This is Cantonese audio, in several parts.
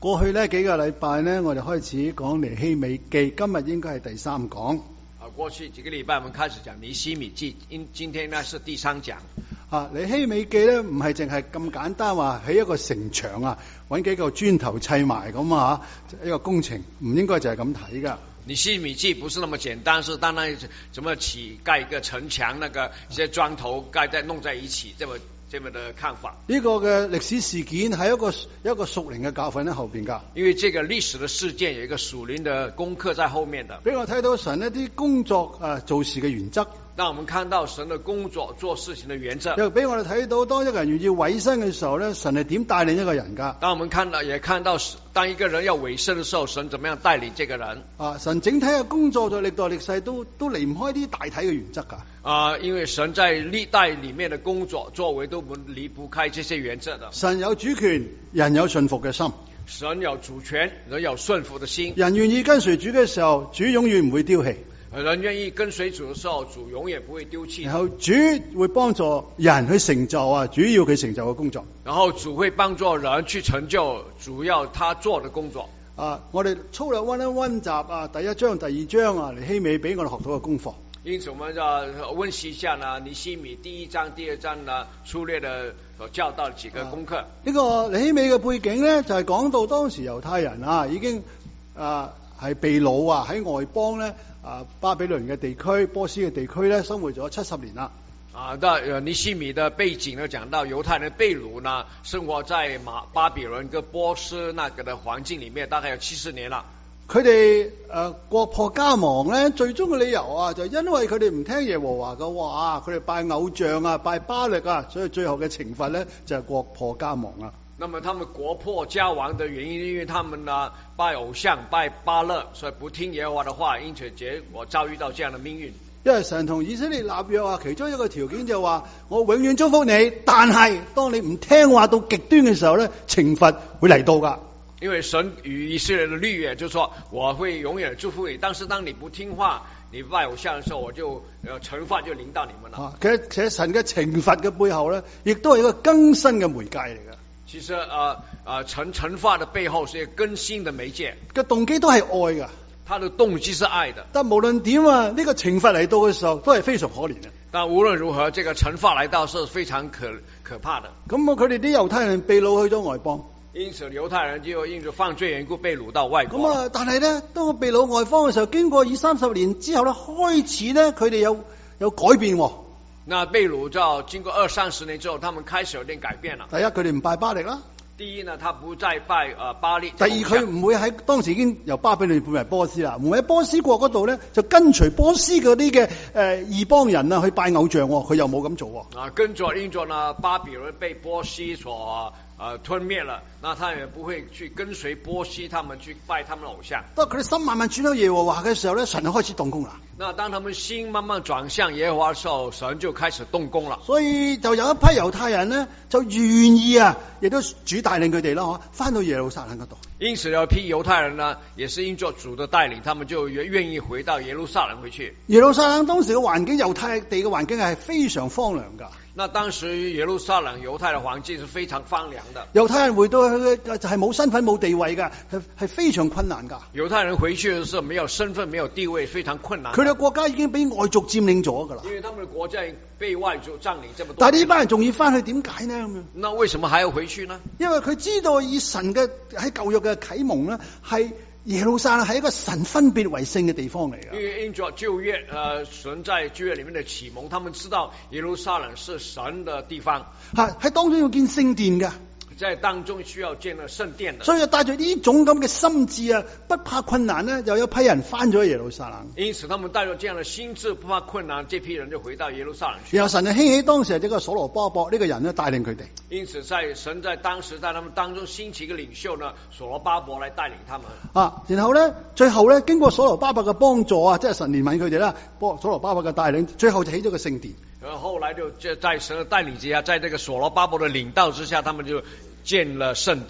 過去呢幾個禮拜呢，我哋開始講尼希米記，今日應該係第三講。 過去幾個禮拜我們開始講尼希米記，今天呢是第三講。 尼希米記呢唔係淨係咁簡單話起一個城牆啊，揾幾個磚頭砌埋咁啊，一個工程唔應該就係咁睇噶。 尼希米記不是那麼簡單，是單單怎麼蓋一個城牆，那個一些磚頭弄在一起，這麼的看法。 呢個嘅歷史事件係一個屬靈嘅教訓喺後邊噶。 因為這個歷史的事件有一個屬靈的功課在後面的。 俾我睇到神一啲工作做事嘅原則。 讓我們看到神的工作做事情的原則。 又俾我哋睇到當一個人願意委身嘅時候咧，神係點帶領一個人噶。 當我們也看到當一個人要委身的時候，神怎麼樣帶領這個人。 神整體嘅工作在歷代歷世都離唔開啲大體嘅原則噶。 因為神在歷代裏面的工作作為都離不開這些原則的。 神有主權，人有順服嘅心。 神有主權，人有順服的心。 人願意跟隨主嘅時候，主永遠唔會丟棄。 人願意跟隨主的時候，主永遠不會丟棄。 然後主會幫助人去成就主要佢成就嘅工作。 然後主會幫助人去成就主要他做的工作。 我哋粗略溫一溫習第一章、第二章尼希米俾我哋學到嘅功課。 因此我們就溫習一下尼希米第一章、第二章粗略的所教導幾個功課。 呢個尼希米嘅背景呢，就係講到當時猶太人已經係被擄喺外邦咧。巴比倫嘅地區、波斯嘅地區咧，生活咗70年啦。 尼希米的背景呢，講到猶太人被擄呢，生活在巴比倫跟波斯那個的環境裏面，大概有70年啦。 佢哋國破家亡咧，最終嘅理由就因為佢哋唔聽耶和華嘅話，佢哋拜偶像拜巴力所以最後嘅懲罰咧就係國破家亡啦。 那麼他們國破家亡的原因，因為他們呢拜偶像、拜巴勒，所以不聽耶和華的話，因此結果遭遇到這樣的命運。 因為神同以色列立約其中一個條件就話我永遠祝福你，但係當你唔聽話到極端嘅時候咧，懲罰會嚟到噶。 因為神與以色列的律約就是說我會永遠祝福你，但是當你不聽話，你拜偶像的時候，我就懲罰就臨到你們了。 其實神嘅懲罰嘅背後咧，亦都係一個更新嘅媒介嚟嘅。 其實懲罰的背後是一個更新的媒介， 個動機都係愛噶， 他的動機是愛的。 但無論點呢個懲罰嚟到嘅時候，都係非常可憐嘅。 但無論如何，這個懲罰來到是非常可怕的。 咁佢哋啲猶太人被擄去咗外邦， 因此猶太人就因着犯罪緣故被擄到外國。 咁但係咧，當佢被擄外邦嘅時候，經過20-30年之後咧，開始咧佢哋有改變。 那被擄到經過20-30年之後，他們開始有點改變了。 第一，佢哋唔拜巴力啦。 第一呢，他不再拜巴力。 第二，佢唔會喺當時已經由巴比倫變為波斯啦，唔會喺波斯國嗰度咧就跟隨波斯嗰啲嘅異邦人去拜偶像，佢又冇咁做。 跟着因着呢巴比倫被波斯所吞滅了，那他也不會去跟隨波斯他們去拜他們的偶像。 當佢哋心慢慢轉到耶和華嘅時候咧，神就開始動工啦。 那當他們心慢慢轉向耶和華的時候，神就開始動工了。 所以就有一批猶太人呢，就願意亦都主帶領佢哋啦，翻到耶路撒冷嗰度。因此有一批猶太人呢，也是因着主的帶領，他們就願意回到耶路撒冷回去。 耶路撒冷當時嘅環境，猶太地嘅環境係非常荒涼噶。 那當時耶路撒冷猶太的環境是非常荒涼的。 猶太人回到去就係冇身份冇地位噶，係非常困難噶。 猶太人回去嘅時候沒有身份沒有地位，非常困難。 佢哋國家已經俾外族佔領咗噶啦。 因為他們的國家被外族佔領這麼多。 但係呢班人仲要翻去，點解呢？咁樣？ 那為什麼還要回去呢？ 因為佢知道以神嘅喺舊約嘅啟蒙呢，係耶路撒冷係一個神分別為聖嘅地方嚟嘅。 因為因着舊約神在舊約裏面的啟蒙，他們知道耶路撒冷是神的地方， 喺當中要建聖殿嘅。 在當中需要建了聖殿的， 所以帶住呢種咁嘅心志不怕困難呢，又有批人翻咗耶路撒冷。 因此他們帶着這樣的心志，不怕困難，這批人就回到耶路撒冷去。 然後神就興起當時這個所羅巴伯呢個人呢，帶領佢哋。 因此神在當時在他們當中興起一個領袖呢，所羅巴伯來帶領他們。 然後呢，最後呢，經過所羅巴伯嘅幫助即係神憐憫佢哋啦，所羅巴伯嘅帶領，最後就起咗個聖殿。 然後後來就在神的帶領之下，在這個所羅巴伯的領導之下，他們就建了聖殿。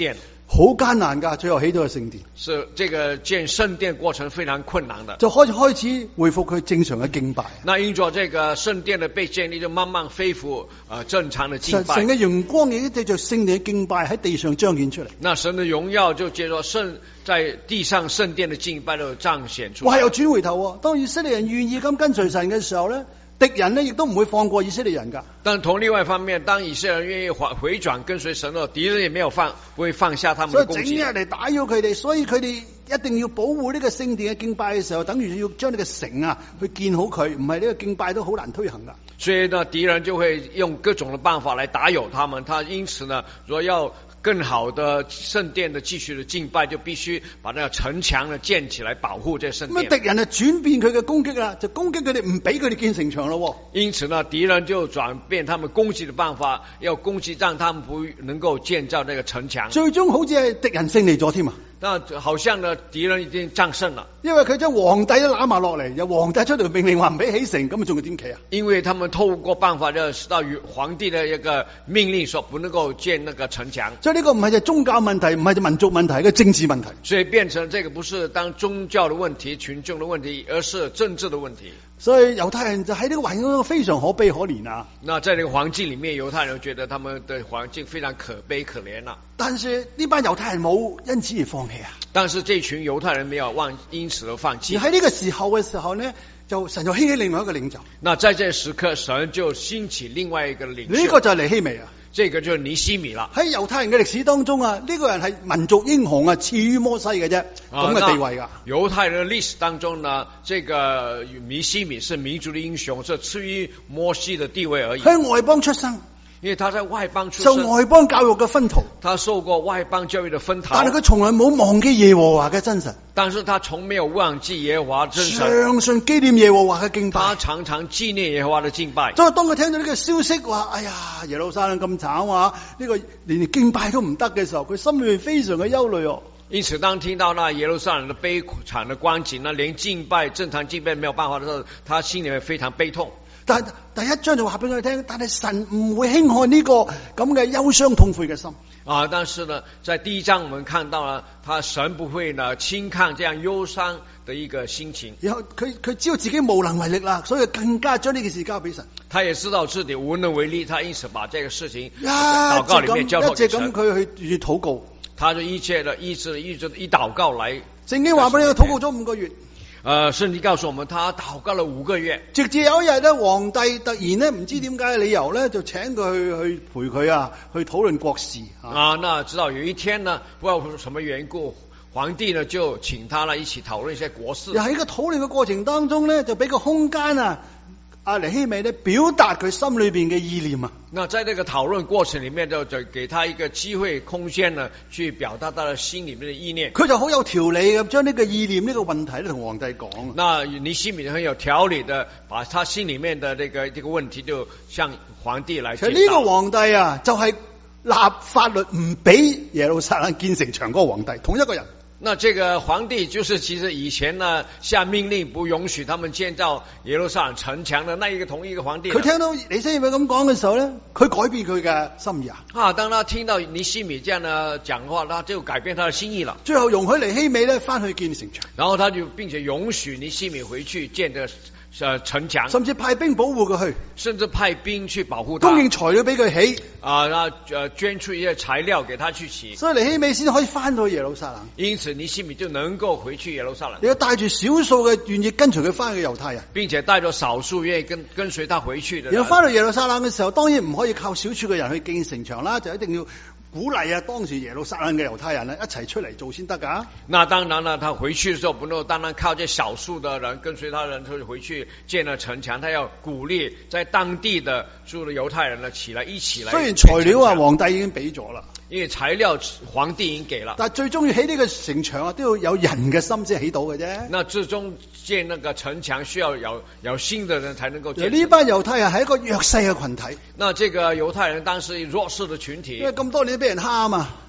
好艱難㗎，最後起到個聖殿， 是這個建聖殿過程非常困難的。 就開始恢復佢正常嘅敬拜。 那因着這個聖殿的被建立，就慢慢恢復正常的敬拜。 神嘅榮光亦都藉着聖殿嘅敬拜喺地上彰顯出嚟。 那神的榮耀就借着在地上聖殿的敬拜就彰顯出來。 哇！又轉回頭喎，當以色列人願意咁跟隨神嘅時候咧，敵人呢亦都唔會放過以色列人㗎。 但同另外一方面，當以色列人願意回轉跟隨神，敵人也沒有不會放下他們的攻擊。 所以整日嚟打擾佢哋，所以佢哋一定要保護呢個聖殿嘅敬拜嘅時候，等於要將呢個城啊去建好佢，唔係呢個敬拜都好難推行㗎。 所以呢，敵人就會用各種的辦法來打擾他們。他因此呢，若要更好的聖殿的繼續的敬拜，就必須把那個城牆呢建起來保護這聖殿。 咁敵人就轉變佢嘅攻擊啦，就攻擊佢哋，唔俾佢哋建城牆咯。 因此呢，敵人就轉變他們攻擊的辦法，要攻擊讓他們不能夠建造這個城牆。 最終好似係敵人勝利咗添啊！ 那好像呢，敵人已經戰勝了， 因為佢將皇帝都攬埋落嚟，由皇帝出條命令話唔俾起城，咁仲要點企啊？ 因為他們透過辦法就到皇帝的一個命令，說不能夠建那個城牆。 所以呢個唔係就宗教問題，唔係就民族問題，係個政治問題。 所以變成這個不是當宗教的問題、群眾的問題，而是政治的問題。 所以猶太人就喺呢個環境中非常可悲可憐啊！ 那在這個環境裡面，猶太人覺得他們的環境非常可悲可憐啊。 但是呢班猶太人冇因此而放棄啊！ 但是這群猶太人沒有因此而放棄。 而喺呢個時候呢，就神就興起另外一個領袖。 那在這時刻，神就興起另外一個領袖。 呢個就係尼希米啊！ 這個就是尼希米啦。 喺猶太人嘅歷史當中啊，呢個人係民族英雄啊，次於摩西嘅啫，咁嘅地位噶。 猶太人的歷史當中呢，這個尼希米是民族的英雄，是次於摩西的地位而已。 喺外邦出生， 因為他在外邦出生， 受外邦教育嘅熏陶， 他受過外邦教育的熏陶。 但係佢從來冇忘記耶和華嘅真神。 但是他從沒有忘記耶和華真神， 常常紀念耶和華嘅敬拜。 他常常紀念耶和華的敬拜。 所以當佢聽到呢個消息話，哎呀，耶路撒冷咁慘啊，呢個連敬拜都唔得嘅時候，佢心裏面非常嘅憂慮哦。 因此，當聽到那耶路撒冷的悲慘的光景，那連正常敬拜沒有辦法的時候，他心裏面非常悲痛。 但第一章就話俾佢聽，但係神唔會輕看呢個咁嘅憂傷痛悔嘅心啊！但是呢，在第一章我們看到了，神不會呢輕看這樣憂傷的一個心情。 然後佢知道自己無能為力啦，所以更加將呢件事交俾神。 他也知道自己無能為力，他因此把這個事情禱告裏面交託給神。 一直咁佢去禱告， 他就一直以禱告來。 聖經話俾你，禱告咗5個月。 聖經告訴我們，他禱告了5個月， 直至有一日咧，皇帝突然咧唔知點解嘅理由咧，就請佢去陪佢啊，去討論國事啊。 那直到有一天呢，不知道什麼緣故，皇帝呢就請他呢一起討論一些國事。 又喺個討論嘅過程當中咧，就俾個空間啊，尼希米咧表達佢心裏邊嘅意念啊。 那在這個討論過程裏面，就給他一個機會空間呢，去表達他的心裏面的意念。 佢就好有條理咁將呢個意念呢個問題咧同皇帝講。 那尼希米很有條理的把他心裏面的這個問題就向皇帝來解答。 其實呢個皇帝啊，就係立法律唔俾耶路撒冷建城牆嗰個皇帝，同一個人。 那這個皇帝就是其實以前呢下命令不允許他們建造耶路撒冷城牆的那一個同一個皇帝。 佢聽到尼希米咁講嘅時候咧，佢改變佢嘅心意啊。 當他聽到尼希米這樣的講話，他就改變他的心意了。 最後容許尼希米咧翻去建城牆， 然後他就並且允許尼希米回去建這城牆， 甚至派兵保護佢去， 甚至派兵去保護他， 供應材料俾佢起捐出一些材料給他去起。 所以尼希米先可以翻到耶路撒冷。 因此尼希米就能夠回去耶路撒冷。 你要帶住少數嘅願意跟隨佢翻去嘅猶太人， 並且帶着少數願意跟隨他回去的人。 然後翻到耶路撒冷嘅時候，當然唔可以靠少數嘅人去建城牆啦，就一定要鼓勵當時耶路撒冷嘅猶太人一齊出嚟做先得㗎。 那當然了，他回去的時候不能單單靠這少數的人跟隨他的人就回去建了城牆，他要鼓勵在當地的住的猶太人呢起來一起來。 雖然材料皇帝已經俾咗啦， 因為材料皇帝已經給了， 但最終要起呢個城牆都要有人嘅心先起到嘅啫。 那最終建那個城牆需要有心的人才能夠建。 呢班猶太人係一個弱勢嘅群體。 那這個猶太人當時弱勢的群體， 因為咁多年俾人蝦啊嘛。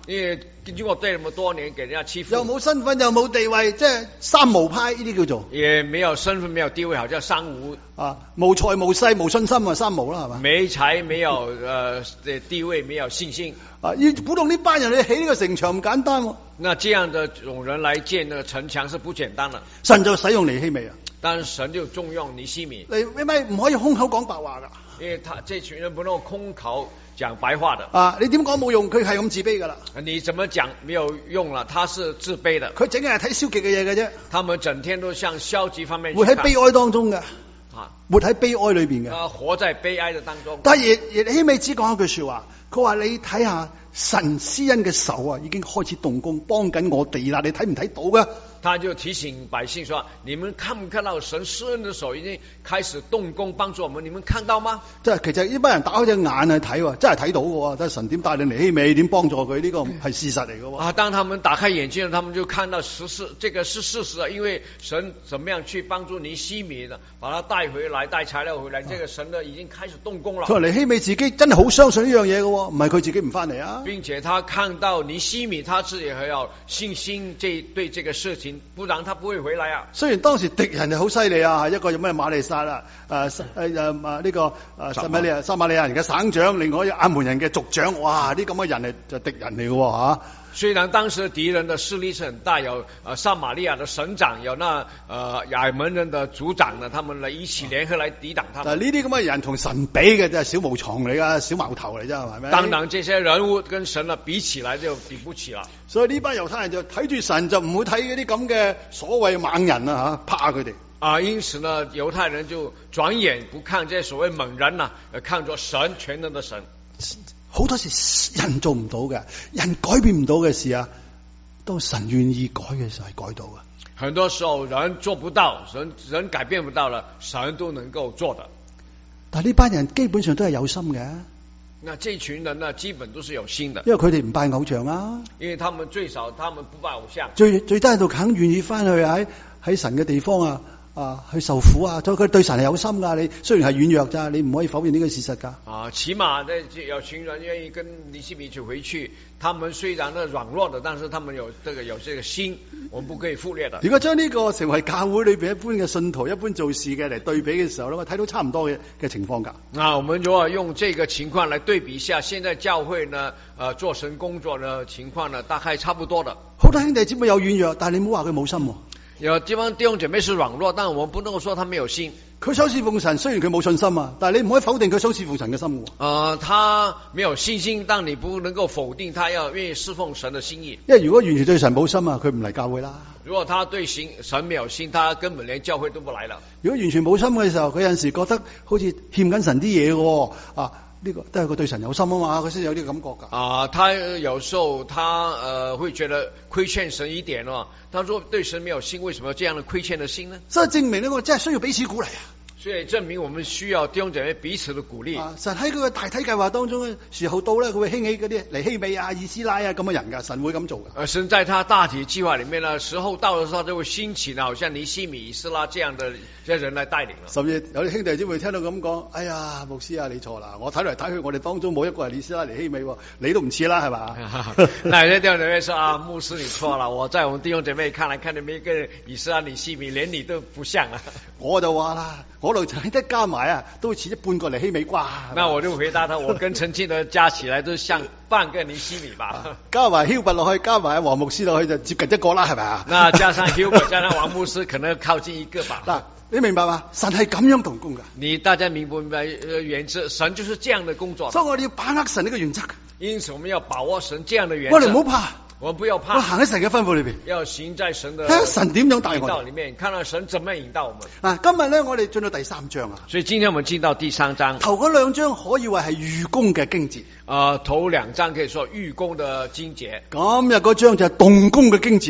因為經過這麼多年給人家欺負， 又冇身份又冇地位，即係三無派呢啲叫做。 也沒有身份沒有地位，好像三無啊，無財無勢無信心啊，三無啦係嘛？ 沒財沒有地位沒有信心啊，要鼓動呢班人去起呢個城牆唔簡單喎。 那這樣的種人來建那個城牆是不簡單的。 神就使用尼希米啊， 但是神就重用尼希米。 你咪唔可以空口講白話噶。 因為他這群人不能空口講白話的。 啊，你點講冇用，佢係咁自卑噶啦。 你怎麼講沒有用了，他是自卑的。 佢整日係睇消極嘅嘢嘅啫。 他們整天都向消極方面去活喺悲哀當中嘅。 啊， 活喺悲哀裏邊嘅。 活在悲哀的當中。 但係尼希米只講一句說話，佢話你睇下神施恩嘅手啊，已經開始動工幫緊我哋啦，你睇唔睇到嘅？ 他就提醒百姓說：你們看不看到神施恩的手已經開始動工幫助我們？你們看到嗎？ 即係其實呢班人打開隻眼去睇，真係睇到嘅。即係神點帶領尼希米，點幫助佢，呢個係事實嚟嘅。 啊，當他們打開眼睛，他們就看到這個是事實，因為神怎麼樣去幫助尼希米呢？把他帶回來，帶材料回來，這個神呢已經開始動工了。 佢話尼希米自己真係好相信呢樣嘢嘅，唔係佢自己唔翻嚟啊。 並且他看到尼希米他自己還要信心，對這個事情。不然他不會回來啊！ 雖然當時敵人就好犀利啊，一個有咩馬利撒啦，呢個撒瑪利亞人嘅省長，另外亞門人嘅族長，哇！啲咁嘅人係就敵人嚟嘅吓。 雖然當時敵人的勢力是很大，有撒瑪利亞的省長，有那亞門人的族長呢，他們嚟一起聯合來抵擋他們。 但係呢啲咁嘅人同神比嘅真係小毛蟲嚟噶，小毛頭嚟啫，係咪？ 當然，這些人物跟神呢比起來就比不起啦。 所以呢班猶太人就睇住神，就唔會睇嗰啲咁嘅所謂猛人啊吓，怕佢哋。 啊，因此呢，猶太人就轉眼不看這些所謂猛人啊，看作神，全能的神。 好多時人做唔到嘅，人改變唔到嘅事啊，當神願意改嘅時候係改到嘅。 很多時候人做不到，人改變不到了，神都能夠做的。 但係呢班人基本上都係有心嘅。 那這群人呢，基本都是有心的， 因為佢哋唔拜偶像啊。 因為他們最少，他們不拜偶像， 最低喺度肯願意翻去喺神嘅地方啊，去受苦啊，所以佢對神係有心噶。你雖然係軟弱咋，你唔可以否認呢個事實噶。啊， 起碼有群人願意跟尼希米回去，他們雖然呢軟弱的，但是他們有這個心，我們不可以忽略的。 如果將呢個成為教會裏邊一般嘅信徒、一般做事嘅嚟對比嘅時候咧，我睇到差唔多嘅情況噶。 那我們如果用這個情況來對比一下，現在教會呢，做神工作的情況呢，大概差不多的。 好多兄弟姊妹有軟弱，但係你唔好話佢冇心。 有地方弟兄姐妹是軟弱，但我們不能夠說他沒有心。 佢想侍奉神，雖然佢冇信心啊，但係你唔可以否定佢想侍奉神嘅心。 他沒有信心，但你不能夠否定他要願意侍奉神的心意。 因為如果完全對神冇心啊，佢唔嚟教會啦。 如果他對神沒有心，他根本連教會都不來了。 如果完全冇心嘅時候，佢有陣時覺得好似欠緊神啲嘢嘅啊。呢個都係佢對神有心啊嘛，佢先有呢個感覺噶。 他有時候他會覺得虧欠神一點哦。他說對神沒有心，為什麼有這樣的虧欠的心呢？ 所以證明呢，我真係需要彼此鼓勵啊。 所以證明我們需要弟兄姐妹彼此的鼓勵。 神喺佢嘅大體計劃當中嘅時候到咧，佢會興起嗰啲尼希米啊、以斯拉啊咁嘅人噶，神會咁做嘅。 神在他大體計劃裏面呢，時候到的時候就會興起呢，好像尼希米、以斯拉這樣的人來帶領了。甚至有啲兄弟姊妹聽到咁講，哎呀，牧師啊，你錯啦！我睇嚟睇去，我哋當中冇一個係以斯拉、尼希米，你都唔似啦，係嘛？ 那有些弟兄姐妹說啊，牧師你錯了，我在我們弟兄姐妹看來，看見每個以斯拉、尼希米，連你都不像啊。我就話啦，我度陳得加埋啊，都似一半個尼希米啩。那我就回答他，我跟陳慶德加起來都像半個尼希米吧。加埋 Hubert 落去，加埋黃牧師落去就接近一個啦，係咪啊？那加上 Hubert 加上黃牧師，可能靠近一個吧。嗱，你明白嗎？神係咁樣動工噶。大家明唔明白原則？神就是這樣的工作。所以我哋要把握神呢個原則。因此我們要把握神這樣的原則。我哋唔好怕。我們不要怕，我行喺神嘅吩咐裏邊，要行在神的神點樣帶我哋裏面，看到神怎麼引導我們。今日咧我哋進到第3章啊，所以今天我們進到第3章，頭嗰2章可以話係預功嘅經節，頭2章可以說預功的經節，今日嗰章就係動工嘅經節啦。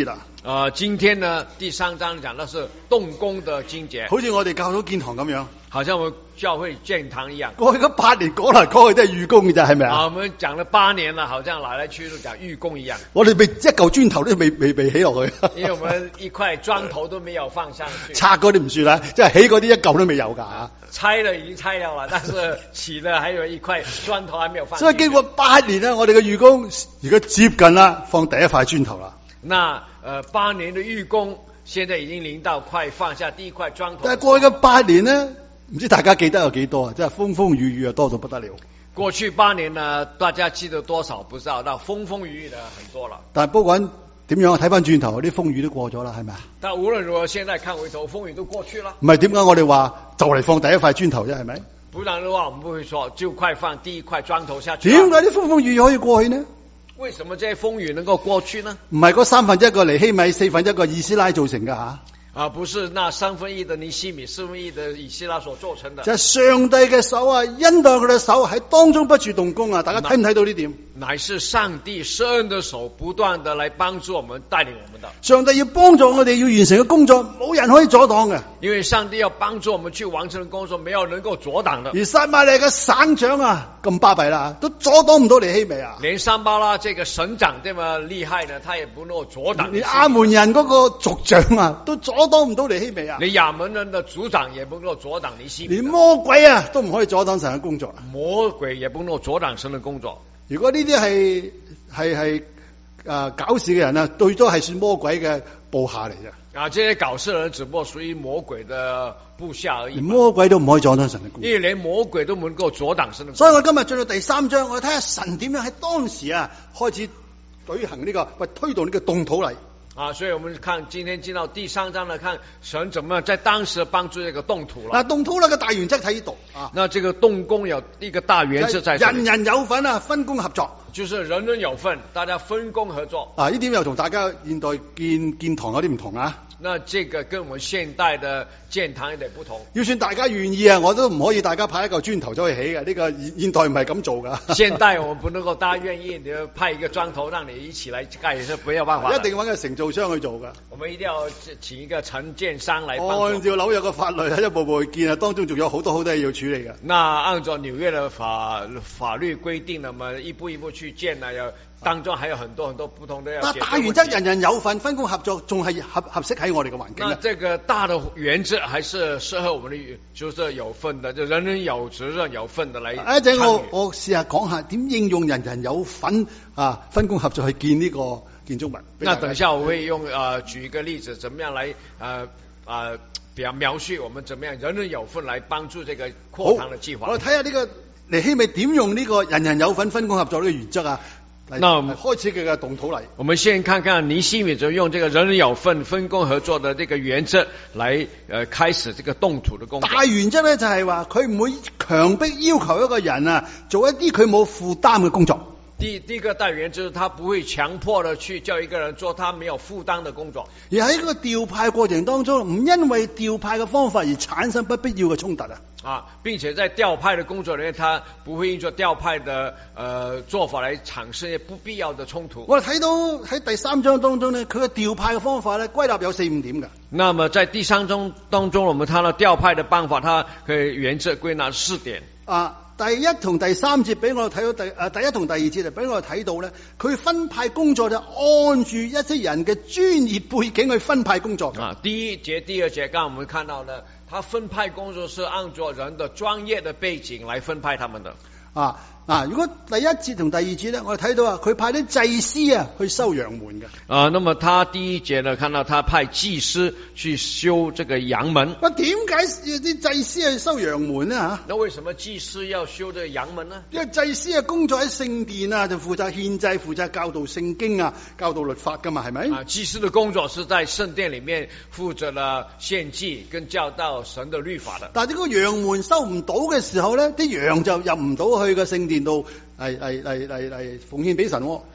今天呢第3章講的是動工的經節， 好似我哋教咗建堂咁樣， 好像我們教會建堂一樣。 過去嗰8年講嚟講去都係預工嘅咋，係咪啊？ 我們講了8年了，好像來來去去都講預工一樣。 我哋未一嚿磚頭都未起落去， 因為我們一塊磚頭都沒有放上去。 拆嗰啲唔算啦，即係起嗰啲一嚿都未有㗎。 拆了已經拆了，但是起了還有一塊磚頭還沒有放。 所以經過8年啦，我哋嘅預工而家接近啦，放第一塊磚頭啦。 那8年的預工，現在已經臨到快放下第一塊磚頭。 但係過去嘅8年呢，唔知大家記得有幾多啊？即係風風雨雨啊，多到不得了。 過去8年呢，大家記得多少不知道，但風風雨雨的很多了。 但係不管點樣，睇翻轉頭，啲風雨都過咗啦，係咪啊？ 但無論如何，現在看回頭，風雨都過去了。 唔係點解我哋話就嚟放第一塊磚頭啫？係咪？ 不然的話，我們不會說就快放第一塊磚頭下去。 點解啲風風雨雨可以過去呢？ 為什麼這些風雨能夠過去呢？ 唔係嗰1/3個尼希米，1/4個以斯拉造成㗎吓。 不是那1/3的尼希米，1/4的以斯拉所造成的。 就係上帝嘅手啊，恩待佢嘅手喺當中不住動工啊！大家睇唔睇到呢點？ 乃是上帝施恩的手，不斷的來幫助我們，帶領我們的。 上帝要幫助我哋要完成嘅工作，冇人可以阻擋嘅。 因為上帝要幫助我們去完成的工作，沒有能夠阻擋的。 而撒瑪利亞嘅省長啊，咁巴閉啦，都阻擋唔到尼希米啊！ 連桑巴拉這個省長這麼厲害呢，他也不能夠阻擋。 連亞門人嗰個族長啊，都阻擋唔到尼希米啊！ 連亞門人的族長也不能夠阻擋尼希米。 連魔鬼啊，都唔可以阻擋神嘅工作。 魔鬼也不能夠阻擋神嘅工作。 如果呢啲係搞事嘅人啊，最多係算魔鬼嘅部下嚟啫。 這些搞事的人只不過屬於魔鬼的部下而已。 連魔鬼都唔可以阻擋神嘅工作。 因為連魔鬼都唔能夠阻擋神嘅工作。 所以我今日進到第3章，我睇下神點樣喺當時啊開始舉行呢個推動呢個動土禮。 所以我們看今天進到第3章呢，看神怎麼樣在當時幫助這個動土了。 動土禮嘅大原則睇呢度啊。 那這個動工有一個大原則在這裡， 人人有份啊，分工合作。 就是人人有份，大家分工合作。 呢點又同大家現代建堂有啲唔同啊。 那這個跟我們現代的建堂有點不同。 要算大家願意啊，我都唔可以大家派一嚿磚頭走去起嘅。呢個現代唔係咁做噶。 現代我們不能夠大家願意，你就派一個磚頭讓你一起來蓋，也是沒有辦法。 一定揾個承造商去做噶。 我們一定要請一個承建商來幫助。 按照紐約嘅法律，一步步去建啊，當中仲有好多嘢要處理嘅。 那按照紐約的法律規定，那麼一步一步去建呢，要當中還有很多很多不同的要解決問題。 大原則人人有份，分工合作，仲係合適喺我哋嘅環境。 那這個大的原則還是適合我們的，就是有份的，就人人有責任有份的來參與。一陣我試下講下點應用人人有份啊，分工合作去建呢個建築物。那等一下我會用舉一個例子，怎麼樣來比較描述我們怎麼樣人人有份來幫助這個擴堂的計劃。 我睇下呢個尼希米點用呢個人人有份分工合作呢個原則啊。那我們開始嘅動土禮， 我們先看看尼希米就用這個人人有份分工合作的這個原則來開始這個動土的工作。 大原則咧就係話佢唔會強迫要求一個人啊做一啲佢冇負擔嘅工作。 第一個大原則，他不會強迫的去叫一個人做他沒有負擔的工作。 而喺個調派過程當中，唔因為調派嘅方法而產生不必要嘅衝突啊！ 並且在調派的工作裏面，他不會因着調派的做法來產生一些不必要的衝突。 我哋睇到喺第3章當中呢，佢嘅調派嘅方法咧歸納有4-5點嘅。 那麼在第3章當中，我們睇到調派的辦法，它可以原則歸納4點。 第1同第3節俾我哋睇到第1同第2節就俾我哋睇到咧，佢分派工作就按住一些人嘅專業背景去分派工作。 第1節、第2節，剛剛我們看到呢，他分派工作是按照人的專業的背景來分派他們的。 如果第1節同第2節咧，我哋睇到佢派啲祭司去收羊門嘅。 那麼他第1節呢，看到他派祭司去修這個羊門。 點解啲祭司去收羊門呢？ 那為什麼祭司要修這個羊門呢？ 因為祭司工作喺聖殿啊，就負責獻祭、負責教導聖經啊、教導律法噶嘛，係咪？ 祭司的工作是在聖殿裏面負責了獻祭跟教導神的律法的。 但係呢個羊門收唔到嘅時候咧，啲羊就入唔到去個聖殿度嚟奉獻俾神。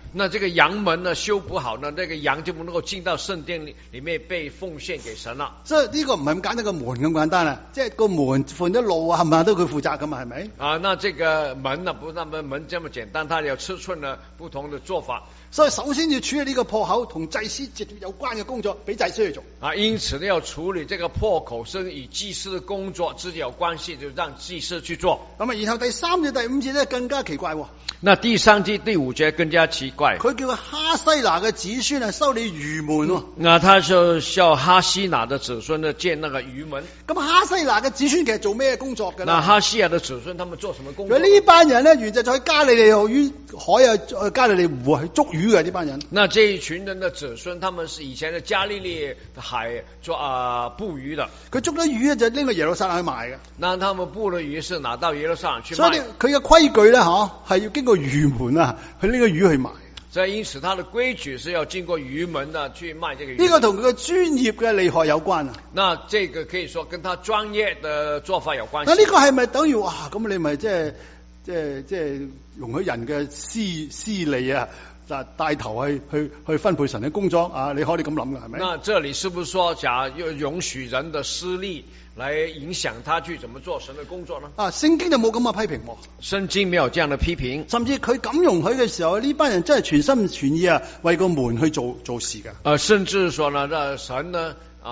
那這個羊門呢修補好呢，那個羊就不能夠進到聖殿裏面被奉獻給神啦。 所以呢個唔係咁簡單個門咁簡單啊，即係個門換咗路啊，係咪都佢負責噶嘛，係咪？ 啊，那這個門呢，不那麼門這麼簡單，它有尺寸呢不同的做法。 所以首先要處理呢個破口同祭司直接有關嘅工作，俾祭司去做。 啊，因此呢要處理這個破口是與祭司的工作直接有關係，就讓祭司去做。 咁啊，然後第3節第5節咧更加奇怪喎。 那第3節第5節更加奇怪。 佢叫哈西拿嘅子孫啊修理魚門喎。 那他就叫哈西拿的子孫呢建那個魚門。 咁哈西拿嘅子孫其實做咩工作㗎咧？ 那哈西拿的子孫他們做什麼工作？ 呢班人咧原就喺加利利海啊，加利利湖去捉魚嘅呢班人。 那這一群人的子孫，他們是以前的加利利海做捕魚的。 佢捉咗魚咧就拎去耶路撒冷去賣嘅。 那他們捕了魚是拿到耶路撒冷去賣。 所以佢嘅規矩咧，係要經過魚門啊，去拎個魚去賣。 所以因此，他的規矩是要經過魚門的去賣這個魚。 呢個同佢嘅專業嘅厲害有關啊。 那這個可以說跟他專業的做法有關係。 那呢個係咪等於哇？咁你咪即係容許人嘅私利啊？帶頭去分配神嘅工作啊！你可以咁諗嘅係咪？ 那這裡是不是說假要容許人的私利來影響他去怎麼做神的工作呢？ 啊，聖經就冇咁嘅批評喎。 聖經沒有這樣的批評。 甚至佢咁容許嘅時候，呢班人真係全心全意啊，為個門去做事嘅。 甚至說呢，讓神呢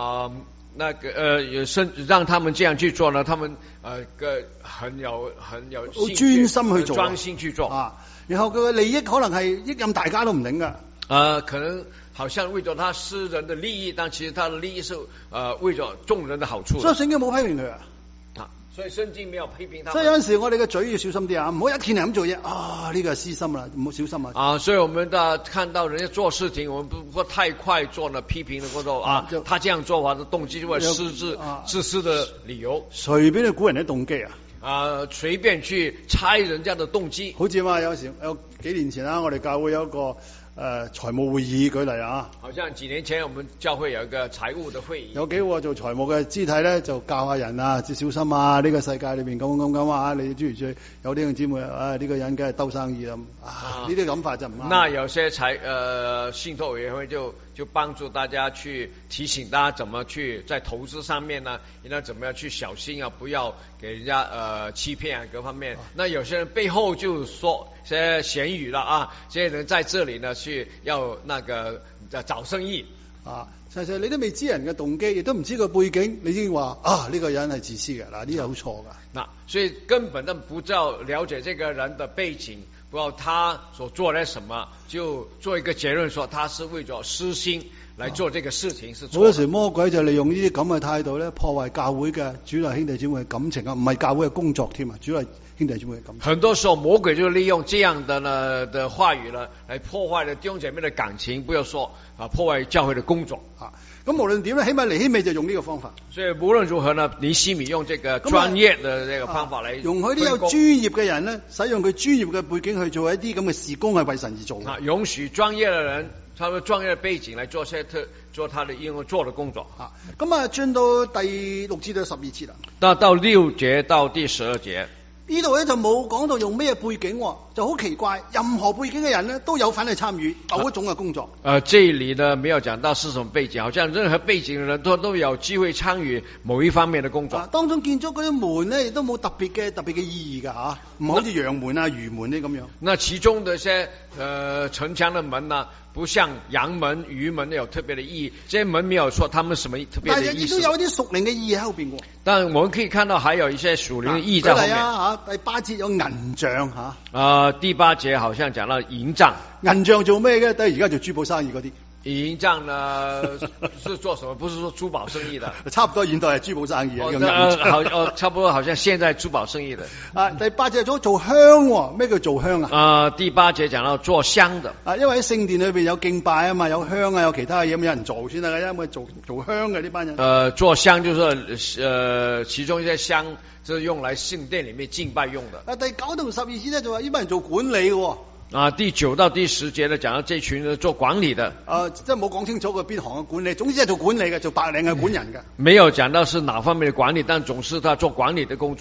讓他們這樣去做呢，他們很有專心去做， 專心去做啊。然後佢嘅利益可能係益任大家都唔定噶。 可能好像為咗他私人的利益，但其實他的利益是為咗眾人的好處。 所以聖經冇批評佢啊。 所以聖經沒有批評他。 所以有陣時我哋嘅嘴要小心啲啊，唔好一天係咁做嘢啊！呢個係私心啦，唔好小心啊。 所以我們看到人家做事情，我們不太快做呢批評的工作啊。他這樣做法的動機就為自私的理由。 隨便去估人啲動機啊。 隨便去猜人家的動機。 好似話有幾年前啊，我哋教會有一個財務會議舉例啊。 好像幾年前我們教會有一個財務的會議。 有幾個做財務嘅肢體咧，就教下人啊，小心啊！呢個世界裏邊咁啊，你諸如此類有啲姊妹呢個人梗係兜生意啦。呢啲諗法就唔啱。 那有些信託委員會就幫助大家去提醒大家怎麼去在投資上面呢，應該怎麼樣去小心啊，不要給人家欺騙啊各方面。那有些人背後就說些閒語了啊，這些人在這裡呢去要那個找生意啊。其實你都未知人嘅動機，亦都唔知個背景，你已經話呢個人係自私嘅，嗱呢個好錯噶。 所以根本都不知道了解這個人的背景，不知道他所做了什麼，就做一個結論說他是為咗私心來做這個事情是錯的。好多時魔鬼就利用呢啲咁嘅態度咧，破壞教會嘅主內兄弟姊妹嘅感情啊，唔係教會嘅工作添啊，主內兄弟姊妹嘅感情。 很多時候魔鬼就利用這樣的話語呢，來破壞了弟兄姐妹的感情，不要說破壞教會的工作啊。 咁無論點咧，起碼尼希米就用呢個方法。 所以無論如何呢，尼希米用這個專業的這個方法嚟容許啲有專業嘅人咧，使用佢專業嘅背景去做一啲咁嘅事工，係為神而做。 容許專業嘅人，他們專業嘅背景嚟做他的應該做的工作。 咁進到第6節到12節啦。 到6節到第12節。 呢度咧就冇講到用咩背景，就好奇怪。任何背景嘅人咧都有份去參與某一種嘅工作。 這裏呢沒有講到是什麼背景，好像任何背景嘅人都有機會參與某一方面的工作。 當中建築嗰啲門咧亦都冇特別嘅意義噶吓，唔好似羊門啊、魚門呢咁樣。 那其中的一些城牆的門呢，不像羊門、魚門有特別的意義，這些門沒有說他們什麼特別的意思。但係亦都有一啲屬靈嘅意義喺後邊。但我們可以看到還有一些屬靈的意義在後面。 第8節有銀匠第8節好像講到銀匠。 銀匠做咩嘅？都係而家做珠寶生意嗰啲。 銀匠呢是做什麼？不是說珠寶生意的。 差唔多現代係珠寶生意差不多好像現在珠寶生意的。 第8節做香，咩叫做香啊？ 第8節講到做香的。 因為喺聖殿裏邊有敬拜啊嘛，有香啊，有其他嘢，有人做先得嘅，因為做香嘅呢班人。 做香就是其中一些香，就是用來聖殿裏面敬拜用的。 第9到12節咧就話呢班人做管理嘅。 第9到第10節咧講到這群人做管理的。 即係冇講清楚佢邊行嘅管理，總之係做管理嘅，做白領嘅管人嘅。 沒有講到是哪方面嘅管理，但總是他做管理的工作。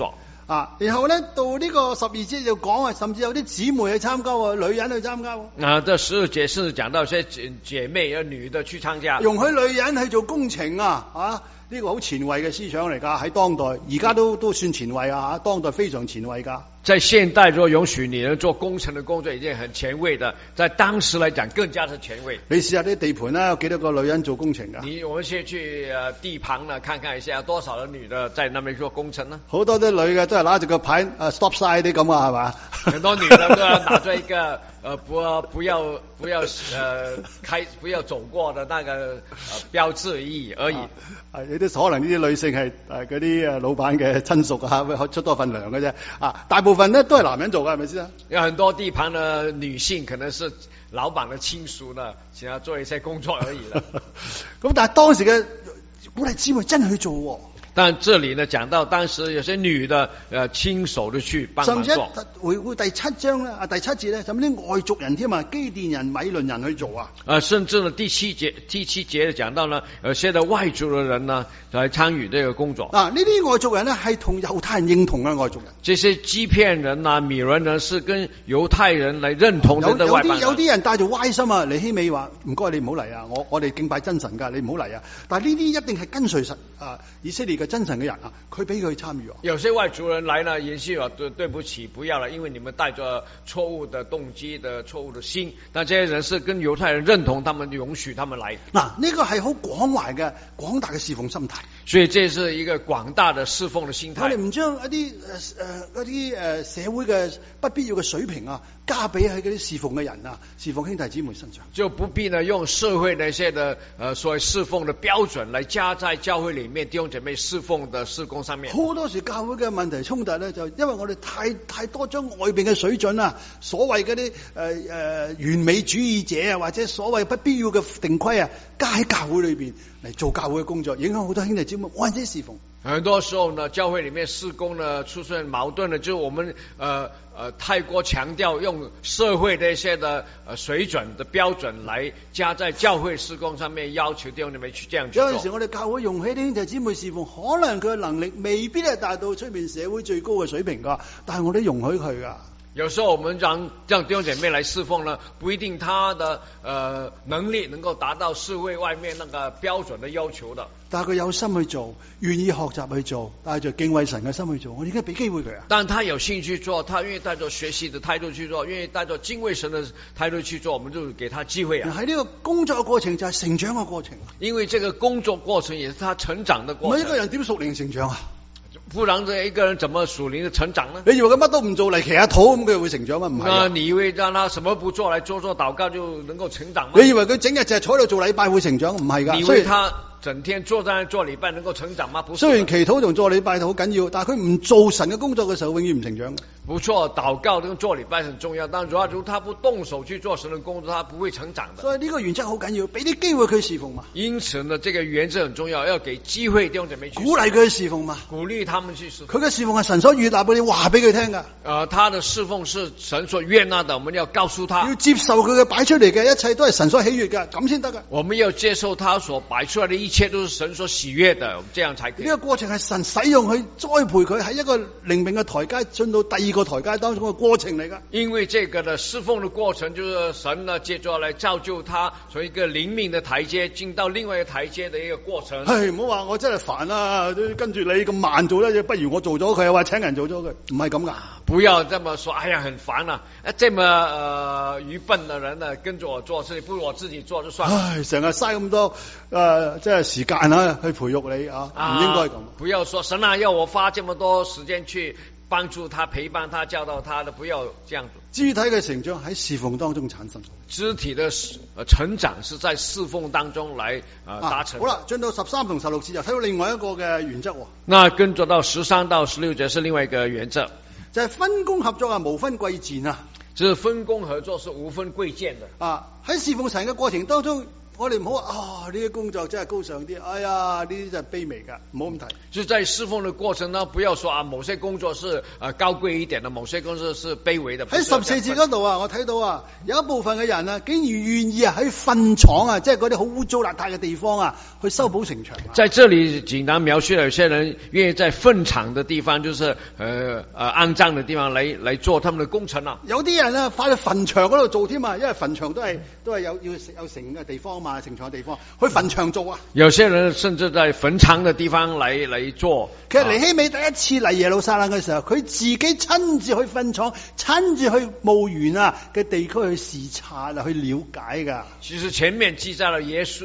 然後咧到呢個12節就講啊，甚至有啲姊妹去參加喎，女人去參加喎。 這12節是講到一些姐妹有女的去參加， 容許女人去做工程呢個好前衛嘅思想嚟㗎，喺當代而家都算前衛啊，當代非常前衛㗎。 在現代若容許女人做工程的工作已經很前衛的，在當時來講更加是前衛。 你試下啲地盤啦，有幾多個女人做工程㗎？ 我們先去地盤呢，看看一下多少的女的在那邊做工程呢？ 好多啲女嘅都係拿住個牌stop sign啲咁啊，係嘛？ 很多女的都要拿着一個不要走過的那個標誌而已。 你都可能呢啲女性係嗰啲老闆嘅親屬啊，出多份糧嘅啫。大部分咧都係男人做嘅，係咪先啊？ 有很多地盤的女性可能是老闆的親屬呢，想要做一些工作而已啦。 咁但係當時嘅鼓勵姊妹真係去做喎。 但這裏呢講到當時有些女的親手的去幫忙做。 甚至回顧第7章咧，第7節咧，甚至啲外族人添啊，基甸人、米倫人去做啊。甚至呢第七節講到呢，有些的外族的人呢來參與這個工作。呢啲外族人呢係同猶太人認同嘅外族人。這些基遍人啊、米倫人是跟猶太人來認同的外邦人。有啲人帶住歪心啊，尼希米話唔該你唔好嚟啊，我哋敬拜真神㗎，你唔好嚟啊。但係呢啲一定係跟隨以色列嘅真神嘅人啊，佢俾佢參與。有些外族人來呢，延續話對不起，不要了，因為你們帶着錯誤的動機的錯誤的心。但這些人是跟猶太人認同，他們容許他們來。呢個係好廣懷嘅廣大嘅侍奉心態。所以這是一個廣大的侍奉的心態。我哋唔將一啲社會嘅不必要嘅水平加俾喺嗰啲侍奉嘅人侍奉兄弟姊妹身上，就不必呢用社會那些的所謂侍奉的標準來加在教會裏面弟兄姐妹侍奉的事工上面。好多時教會嘅問題衝突咧，就因為我哋太多將外邊嘅水準所謂嗰啲完美主義者或者所謂不必要嘅定規加喺教會裏邊嚟做教會嘅工作，影響好多兄弟姊妹安息侍奉。很多時候呢，教會裏面事工呢出現矛盾呢，就是我們太過強調用社會的一些的水準的標準來加在教會事工上面，要求弟兄姊妹去這樣去做。有陣時我哋教會容許啲兄弟姊妹侍奉，可能佢嘅能力未必係達到出面社會最高嘅水平噶，但係我哋容許佢噶。有時候我們讓弟兄姐妹來侍奉呢，不一定他的能力能夠達到社會外面那個標準的要求的，但係佢有心去做，願意學習去做，帶着敬畏神嘅心去做，我哋應該俾機會佢啊。但他有興趣做，他願意帶着學習的態度去做，願意帶着敬畏神的態度去做，我們就給他機會啊。喺呢個工作過程就係成長嘅過程，因為這個工作過程也是他成長的過程。每一個人點屬靈成長啊？不然這一個人怎麼屬靈的成長呢？你以為佢乜都唔做嚟祈下禱咁佢會成長嗎？唔係。你以為讓他什麼不做嚟做禱告就能夠成長嗎？你以為佢整日淨係坐喺度做禮拜會成長？唔係噶。你以為他整天坐在那做禮拜能夠成長嗎？不是。雖然祈禱同做禮拜好緊要，但係佢唔做神嘅工作嘅時候，永遠唔成長。不錯，禱告跟做禮拜很重要，但如果他不動手去做神嘅工作，他不會成長的。所以呢個原則好緊要，俾啲機會佢侍奉嘛。因此呢，這個原則很重要，要給機會弟兄姊妹去鼓勵佢侍奉嘛，鼓勵他們去侍奉。佢嘅侍奉係神所悅納嘅，你話俾佢聽噶。他的侍奉是神所悅納的，我們要告訴他，要接受佢嘅擺出嚟嘅一切都係神所喜悅嘅，咁先得噶。我們要接受他所擺出來的一切都是神所喜悅的，這樣才可以。呢個過程係神使用佢栽培佢喺一個靈命嘅台階進到第二個台階當中嘅過程嚟噶。因為這個的侍奉的過程，就是神呢接着來造就他從一個靈命的台階進到另外一個台階的一個過程。係唔好話我真係煩啊，跟住你咁慢做咧，不如我做咗佢，或者請人做咗佢，唔係咁噶。不要這麼說，哎呀，很煩啊！這麼愚笨的人呢，跟着我做事，不如我自己做就算了。唉，成日嘥咁多即係時間去培育你啊，唔應該咁。不要說神啊，要我花這麼多時間去幫助他、陪伴他、教導他的，不要這樣子。肢體嘅成長喺侍奉當中產生。肢體的成長是在侍奉當中來達成。好啦，進到13同16節就睇到另外一個嘅原則。那跟着到13到16節是另外一個原則，就係分工合作無分貴賤啊。就是分工合作是無分貴賤的。喺侍奉神嘅過程當中， 我哋唔好話呢啲工作真係高尚啲，哎呀呢啲真係卑微噶，唔好咁睇。 就在侍奉的過程呢，不要說某些工作是高貴一點的，某些工作是卑微的。 喺14節嗰度我睇到有一部分嘅人竟然願意喺糞廠即係嗰啲好污糟邋遢嘅地方去修補城牆。 在這裏簡單描述了有些人願意在糞廠的地方，就是骯髒的地方來做他們的工程有啲人返去墳場嗰度做添因為墳場都係有城嘅地方嘛，城牆嘅地方去墳場做有些人甚至在墳場的地方來做。 其實尼希米第一次嚟耶路撒冷嘅時候，佢自己親自去糞廠，親自去墓園嘅地區去視察去了解噶。 其實前面記載了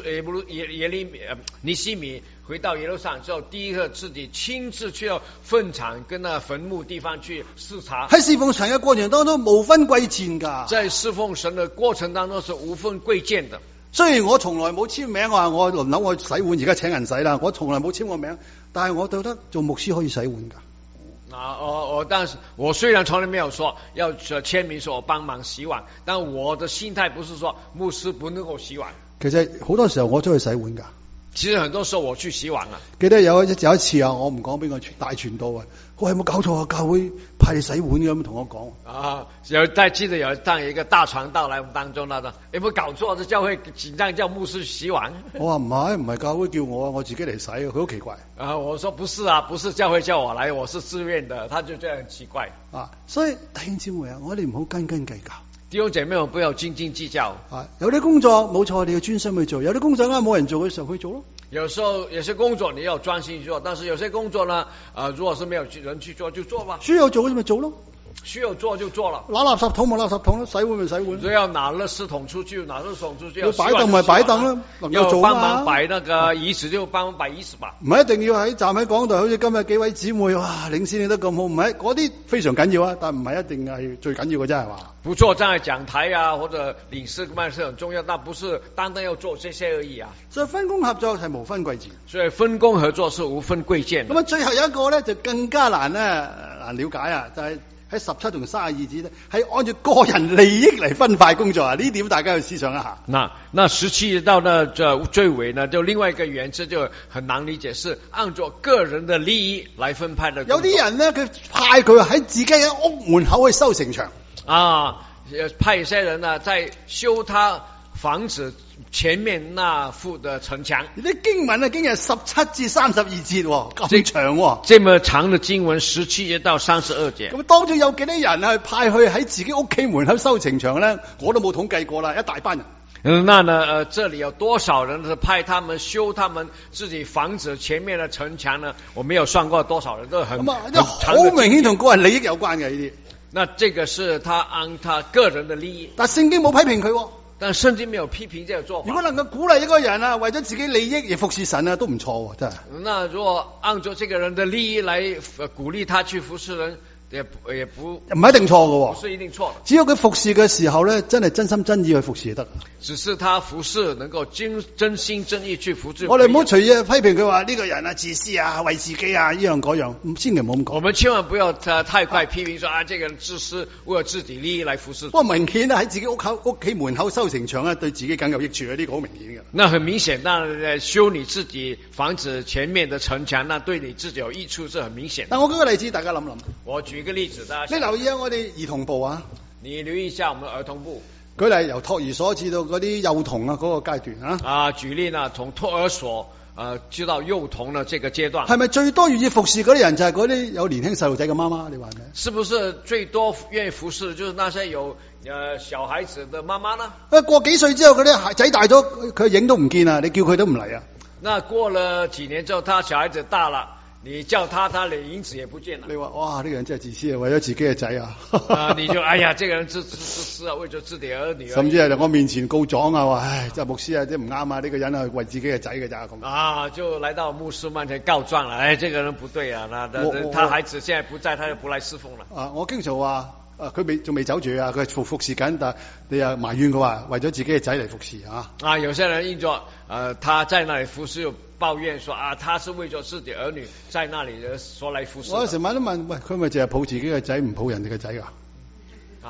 尼希米回到耶路撒冷之後，第一個自己親自去到墳場跟墳墓地方去視察。 喺侍奉神嘅過程當中無分貴賤噶， 在侍奉神的過程當中是無分貴賤的。 雖然我從來冇簽名，我輪流我洗碗，而家請人洗啦，我從來冇簽過名，但係我覺得做牧師可以洗碗噶。 但是我雖然從來沒有說要簽名說我幫忙洗碗，但我的心態不是說牧師不能夠洗碗。 其實好多時候我都去洗碗噶。 其實很多時候我去洗碗記得有一次我唔講邊個大傳道我係冇搞錯教會派你洗碗嘅咁同我講。 記得有一個大傳道來我們當中啦，有冇搞錯？這教會緊張叫牧師洗碗。我話唔係教會叫我自己嚟洗，佢好奇怪。我說不是不是教會叫我來，我是自願的，他就這樣很奇怪。 所以弟兄姊妹我哋唔好斤斤計較。 弟兄姐妹，我不要斤斤計較。 有啲工作冇錯，你要專心去做；有啲工作冇人做嘅時候去做咯。 有時候有些工作你要專心去做，但是有些工作呢，如果是沒有人去做就做吧。 需要做咪做咯。 需要做就做了。 拿垃圾桶咪垃圾桶咯，洗碗咪洗碗。 如果要拿垃圾桶出去，拿垃圾桶出去。 要擺凳咪擺凳咯， 要幫忙擺那個椅子就幫忙擺椅子吧。 唔係一定要站喺講台，好似今日幾位姊妹領先你得咁好，唔係嗰啲非常緊要但唔係一定係最緊要嘅啫係嘛。 不做站在講台或者領事辦是很重要，但不是單單要做這些而已所以分工合作係無分貴賤。 所以分工合作是無分貴賤。 咁最後有一個咧就更加難了解就係喺17同32節咧，係按照個人利益嚟分派工作呢點大家要思想一下。 那17到呢最尾呢，就另外一個原則就很難理解，是按照個人的利益來分派的工作。 有啲人呢，佢派佢喺自己嘅屋門口去修城牆。 派一些人呢，在修他房子前面那副的城牆。 啲經文經係17至32節咁長這麼長的經文17節到32節。 咁當中有幾多人係派去喺自己屋企門口修城牆咧？我都冇統計過啦，一大班人。 那呢這裏有多少人是派他們修他們自己房子前面的城牆呢？我沒有算過多少人，都很好明顯同個人利益有關嘅呢啲。 那這個是他按他個人的利益， 但聖經冇批評佢。 但聖經沒有批評這個做法。 如果能夠鼓勵一個人為咗自己利益而服侍神都唔錯真係。 那如果按照這個人的利益來鼓勵他去服侍人，也不唔係一定錯嘅， 不是一定錯。 只要佢服侍嘅時候咧，真係真心真意去服侍就得。 只是他服侍能夠真心真意去服侍。 我哋唔好隨意批評佢話呢個人自私為自己呢樣嗰樣，千祈唔好咁講。 我們千萬不要太快批評說這個人自私，為了自己利益來服侍。 不過明顯喺自己屋企門口修城牆對自己更有益處呢個好明顯嘅。 那很明顯，那修你自己房子前面的城牆，那對你自己有益處是很明顯。 但我舉個例子，大家諗諗。 我舉一個例子，大家你留意下我哋兒童部你留意一下我們的兒童部。 舉例由托兒所至到嗰啲幼童嗰個階段舉例呢，從托兒所至到幼童的這個階段， 係咪最多願意服侍嗰啲人就係嗰啲有年輕細路仔嘅媽媽？你話係咪？ 是不是最多願意服侍就是那些有小孩子的媽媽呢？ 過幾歲之後嗰啲仔大咗，佢影都唔見啊！你叫佢都唔嚟啊！ 那過了幾年之後，他小孩子大了。你叫他連影子也不見了。 你話哇，呢個人真係自私為咗自己嘅仔你就哎呀，這個人自私為咗自己兒女。 甚至係我面前告狀話，唉，真係牧師即係唔啱呢個人係為自己嘅仔嘅咋咁。 就來到牧師面前告狀了，這個人不對啊，他孩子現在不在，他就不來侍奉了。 我經常話，佢仲未走住佢係服侍緊，但你又埋怨佢話為咗自己嘅仔嚟服侍有些人應咗他在那裡服侍，又抱怨說他是為咗自己兒女在那裡所來服侍。 我成晚都問，喂，佢咪淨係抱自己嘅仔，唔抱人哋嘅仔噶？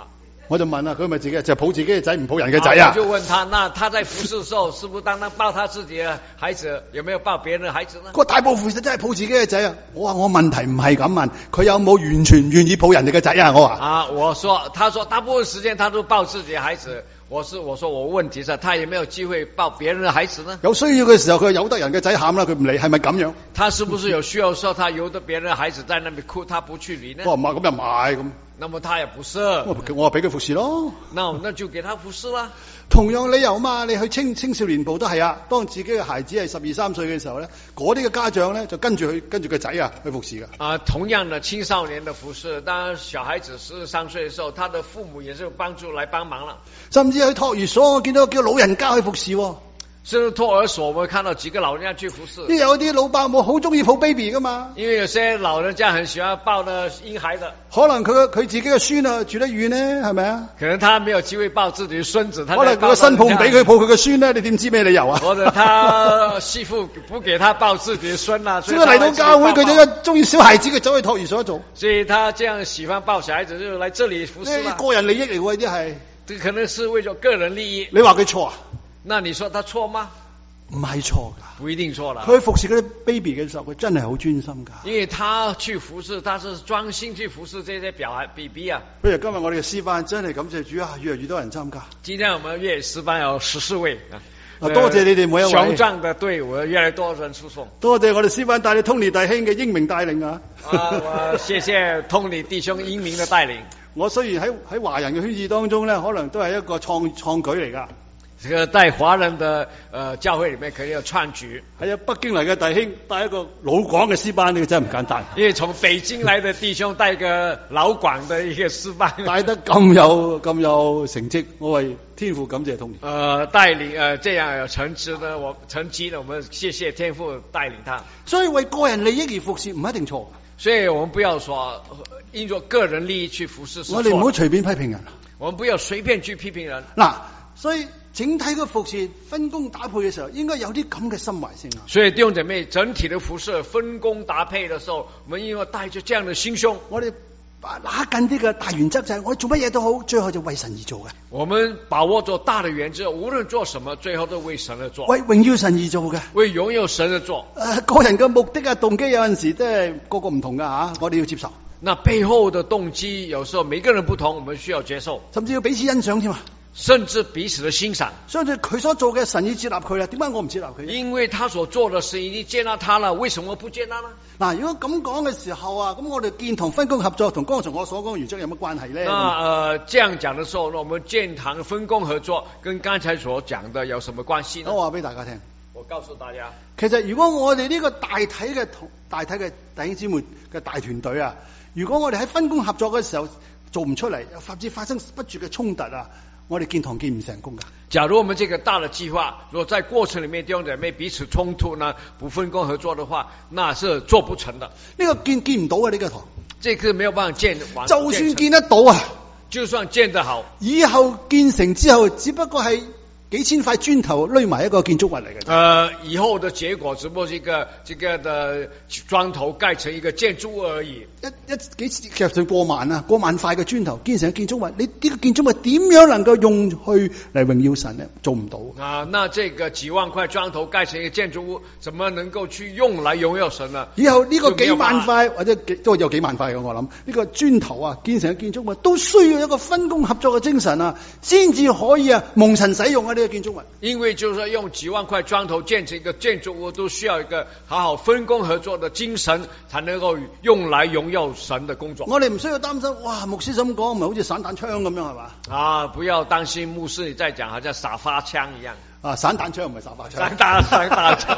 我就問啦，佢咪自己就抱自己嘅仔，唔抱人嘅仔啊？ 我就問他，那他在服侍的時候，是不是當他抱他自己嘅孩子，有沒有抱別人嘅孩子呢？ 佢大部分真係抱自己嘅仔啊！我話我問題唔係咁問，佢有冇完全願意抱人哋嘅仔啊？我話他說大部分時間他都抱自己嘅孩子。我說我問題是，他有沒有機會抱別人的孩子呢？ 有需要嘅時候，佢由得人嘅仔喊啦，佢唔理，係咪咁樣？ 他是不是有需要的時候，他由得別人的孩子在那邊哭，他不去理呢？ 我話唔係咁又唔係咁。 那麼他也不是。 我話俾佢服侍咯。 那就給他服侍啦。 同樣理由嘛，你去青少年部都係啊。當自己嘅孩子係12、13歲嘅時候咧，嗰啲嘅家長咧就跟住個仔啊去服侍噶。 同樣的青少年的服侍，當小孩子13歲嘅時候，他的父母也是有幫助來幫忙啦。 甚至去托兒所，我見到叫老人家去服侍。 甚至托兒所，我會看到幾個老人家去服侍。 有啲老伯母好中意抱 baby 噶嘛， 因為有些老人家很喜歡抱的嬰孩的。 可能佢自己嘅孫啊住得遠呢，係咪啊？ 可能他沒有機會抱自己的孫子， 可能佢個新抱唔俾佢抱佢嘅孫呢，你點知咩理由啊？ 或者他媳婦不給他抱自己的孫啊， 所以嚟到教會佢就中意小孩子，佢走去托兒所做。 所以他這樣喜歡抱小孩子，就來這裏服侍啦。 個人利益嚟喎，呢啲係。 這可能是為咗個人利益。 你話佢錯啊？ 那你說他錯嗎？ 唔係錯噶， 不一定錯啦。 佢服侍嗰啲 baby 嘅時候，佢真係好專心噶。 因為他去服侍，他是專心去服侍這些小孩 BB 啊。 不如今日我哋嘅詩班真係感謝主啊，越嚟越多人參加。 今天我們粵語詩班有14位啊。 多謝你哋每一位。 雄壯的隊伍越來越多人出送。 多謝我哋詩班帶領Tony弟兄嘅英明帶領啊。 我謝謝Tony弟兄英明嘅帶領。 我雖然喺華人嘅圈子當中咧，可能都係一個創舉嚟噶。 這個在華人的教會裏面肯定有創舉。 係啊，北京嚟嘅弟兄帶一個老廣嘅詩班，呢個真係唔簡單。 因為從北京來的弟兄帶一個老廣的一個詩班， 帶得咁有成績，我為天父感謝Tony。 帶領這樣有成績呢，我們謝謝天父帶領他。 所以為個人利益而服侍唔一定錯。 所以我們不要說因着個人利益去服侍是錯。 我哋唔好隨便批評人。 我們不要隨便去批評人。 嗱，所以整體嘅服侍分工打配嘅時候，應該有啲咁嘅心懷性啊。 所以弟兄姐妹，整體的服侍分工搭配的時候，我們應該帶着這樣的心胸。 我哋拿緊啲嘅大原則就係，我做乜嘢都好，最後就為神而做嘅。 我們把握住大的原則，無論做什麼，最後都為神而做。 為榮耀神而做嘅， 為榮耀神而做。 個人嘅目的啊、動機有陣時都係個唔同噶吓，我哋要接受。 那背後的動機有時候每個人不同，我們需要接受， 甚至要彼此欣賞添啊。 甚至彼此的欣賞。 相信佢所做嘅神已接納佢啦，點解我唔接納佢？ 因為他所做的事已經接納他了，為什麼不接納呢？ 嗱，如果咁講嘅時候啊，咁我哋建堂分工合作同剛才我所講嘅原則有乜關係咧？ 那這樣講的時候，我們建堂分工合作跟剛才所講的有什麼關係呢？ 我話俾大家聽， 我告訴大家， 其實如果我哋呢個大體嘅弟兄姊妹嘅大團隊啊，如果我哋喺分工合作嘅時候做唔出嚟，甚至發生不絕嘅衝突啊，我哋建堂建唔成功噶。 假如我們這個大的計劃，如果在過程裏面弟兄姐妹彼此衝突呢，不分工合作的話，那是做不成的。 呢個建唔到啊，呢個堂， 這個沒有辦法建完。 就算建得到啊， 就算建得好， 以後建成之後，只不過係幾千塊磚頭堆埋一個建築物嚟嘅。 以後的結果只不過是一個這個的磚頭蓋成一個建築物而已。其實過萬塊嘅磚頭建成建築物，你呢個建築物點樣能夠用去嚟榮耀神呢？做唔到啊！那這個幾萬塊磚頭蓋成一個建築物，怎麼能夠去用來榮耀神呢？ 以後呢個幾萬塊或者都有幾萬塊嘅，我諗呢個磚頭啊建成嘅建築物都需要一個分工合作嘅精神啊，先至可以蒙神使用啊呢個建築物。 因為就是用幾萬塊磚頭建成一個建築物，都需要一個好好分工合作的精神，才能夠用來榮耀神的工作。 我哋唔需要擔心，哇！牧師咁講，唔係好似散彈槍咁樣係嘛？ 啊，不要擔心牧師你在講，好像撒花槍一樣。 啊，散彈槍唔係撒花槍。 散彈槍。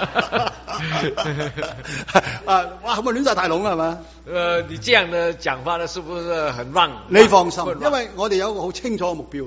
啊，哇，係咪亂晒大龍係嘛？ 你這樣的講法呢，是不是很亂？ 你放心，因為我哋有一個好清楚嘅目標㗎。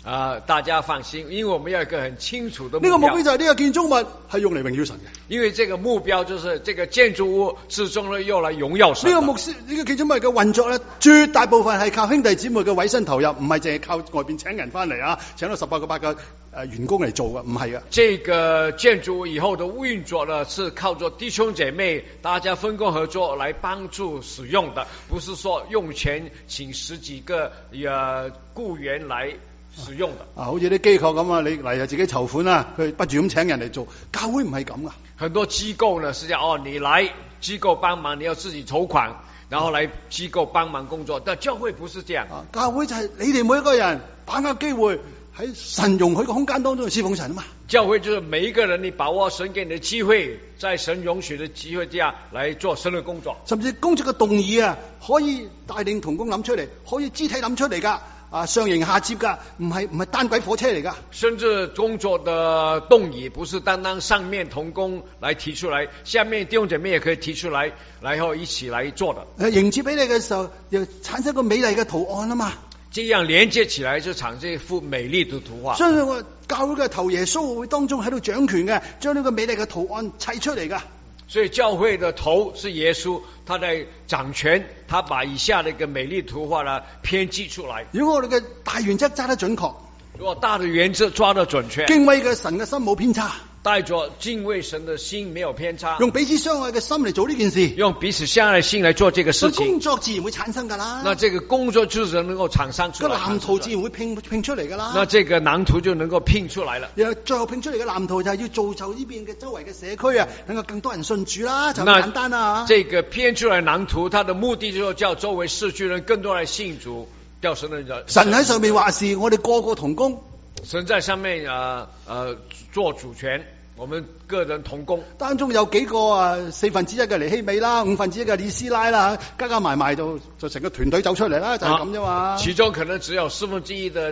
大家放心，因為我們要有一個很清楚的目標。 呢個目標就係呢個建築物係用嚟榮耀神嘅。 因為這個目標就是這個建築物最終呢用來榮耀神。 呢個建築物嘅運作咧，絕大部分係靠兄弟姊妹嘅委身投入，唔係淨係靠外邊請人翻嚟啊，請到18個員工嚟做嘅，唔係嘅。 這個建築物以後的運作呢，是靠着弟兄姐妹大家分工合作來幫助使用的，不是說用錢請10幾個僱員來使用的。 好似啲機構咁啊，你嚟就自己籌款啦，佢不住咁請人嚟做。教會唔係咁噶。 很多機構呢是講你來機構幫忙，你要自己籌款，然後來機構幫忙工作。但教會不是這樣。教會就係你哋每一個人把握機會，喺神容許嘅空間當中去侍奉神啊嘛。教會就是每一個人，你把握神給你的機會，在神容許的機會之下來做神的工作。甚至工作嘅動議啊，可以帶領同工諗出嚟，可以肢體諗出嚟噶。上迎下接噶，唔係單軌火車嚟噶。甚至工作的動議不是單單上面同工來提出來，下面弟兄姐妹也可以提出來，然後一起來做的。迎接俾你嘅時候，又產生個美麗嘅圖案啊嘛。這樣連接起來就產生一幅美麗的圖畫。相信我教會嘅頭耶穌會當中喺度掌權嘅，將呢個美麗嘅圖案砌出嚟噶。所以教會的頭是耶穌，他在掌權，他把以下的一個美麗圖畫呢編輯出來。如果我哋嘅大原則揸得準確，如果大的原則抓得準確，敬畏嘅神嘅心冇偏差，帶着敬畏神的心沒有偏差，用彼此相愛嘅心嚟做呢件事，用彼此相愛嘅心嚟做這個事情，工作自然會產生噶啦。那這個工作就是能夠產生出來，個藍圖自然會拼出嚟噶啦。那這個藍圖就能夠拼出來了。然後最後拼出嚟嘅藍圖就係要造就呢邊嘅周圍嘅社區啊，能夠更多人信主啦，就咁簡單啊。這個編出來藍圖，它的目的就是叫周圍市區人更多人信主，叫神的人。神喺上面話事，我哋個個同工。神在上面做主權。我們個人同工，當中有幾個1/4嘅尼希米啦，1/5嘅以斯拉啦，加埋就成個團隊走出嚟啦，就係咁啫嘛。其中可能只有1/4的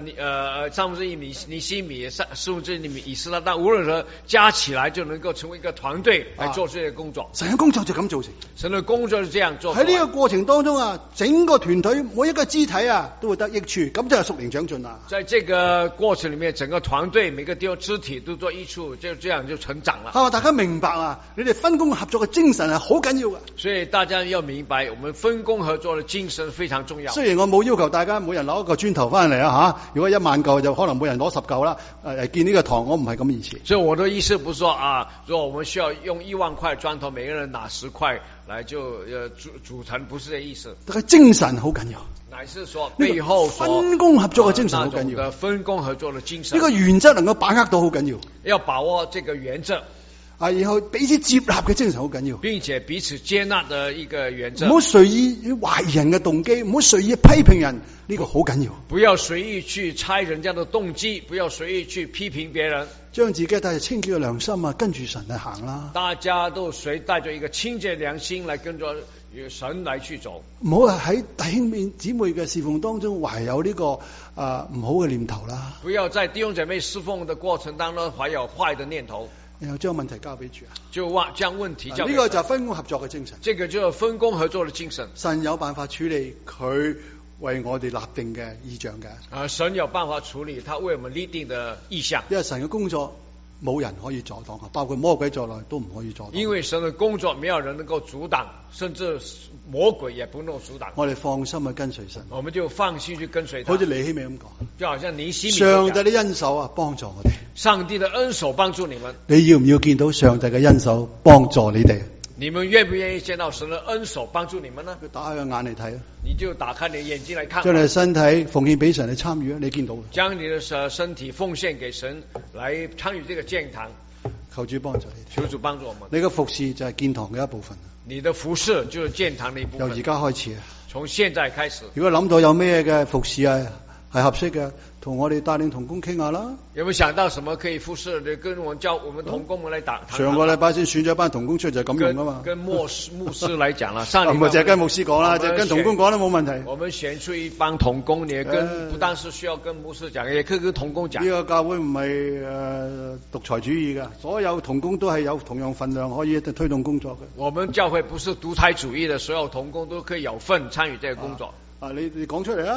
1/3尼希米，1/4以斯拉，但無論如何加起來就能夠成為一個團隊來做這些工作。神嘅工作就咁做成，神嘅工作是這樣做。喺呢個過程當中啊，整個團隊每一個肢體啊都會得益處，咁就係屬靈長進啦。在這個過程裏面，整個團隊每個地方肢體都做益處，就這樣就成長了。大家明白啊，你哋分工合作嘅精神係好緊要嘅。所以大家要明白，我們分工合作嘅精神非常重要。雖然我冇要求大家每人攞一個磚頭翻嚟啊，如果1萬嚿就可能每人攞10嚿啦。建呢個堂，我唔係咁意思。所以我的意思不是說如果我們需要用1萬塊磚頭，每個人拿10塊來就組成，不是這意思。但係精神好緊要，乃是說背後分工合作嘅精神好緊要。分工合作嘅精神，呢個原則能夠把握到好緊要。要把握這個原則。然後彼此接納嘅精神好緊要，並且彼此接納的一個原則。唔好隨意懷疑人嘅動機，唔好隨意批評人，呢個好緊要。不要隨意去猜人家的動機，不要隨意去批評別人。將自己帶着清潔嘅良心跟住神嚟行啦。大家都帶着一個清潔良心來跟着神來去走。唔好喺弟兄姊妹嘅侍奉當中懷有呢個唔好嘅念頭啦。不要在弟兄姐妹侍奉的過程當中懷有壞的念頭。然後將問題交俾主啊，就將問題交俾主。呢個就係分工合作嘅精神。這個就係分工合作嘅精神。神有辦法處理佢為我哋立定嘅意象嘅。神有辦法處理他為我們立定的意象。因為神嘅工作冇人可以阻擋，包括魔鬼在內都唔可以阻擋。因為神嘅工作沒有人能夠阻擋，甚至魔鬼也不能阻擋。我哋放心去跟隨神，我們就放心去跟隨他。好似尼希米咁講，就好像尼希米。上帝的恩手幫助我哋。上帝的恩手幫助你們。你要唔要見到上帝嘅恩手幫助你哋？你們願不願意見到神的恩手幫助你們呢？打開個眼嚟睇啊！你就打開你的眼睛來看。將你的身體奉獻俾神嚟參與啊！你見到？將你的身體奉獻給神來參與這個建堂。求主幫助你。求主幫助我們。你嘅服侍就係建堂嘅一部分。你的服侍就是建堂的一部分。由而家開始啊！從現在開始。如果諗到有咩嘅服侍係合適嘅，同我哋帶領同工傾下啦。有冇想到什麼可以服侍？你跟我們同工們來談。上個禮拜先選咗一班同工出嚟就咁用啊嘛。跟牧師來講啦，上禮拜唔係淨係跟牧師講啦，就跟同工講都冇問題。我們選出一幫同工，你跟不單是需要跟牧師講，也可以跟同工講。呢個教會唔係獨裁主義嘅，所有同工都係有同樣份量可以推動工作嘅。我們教會不是獨裁主義的，所有同工都可以有份參與這個工作。你講出嚟啊！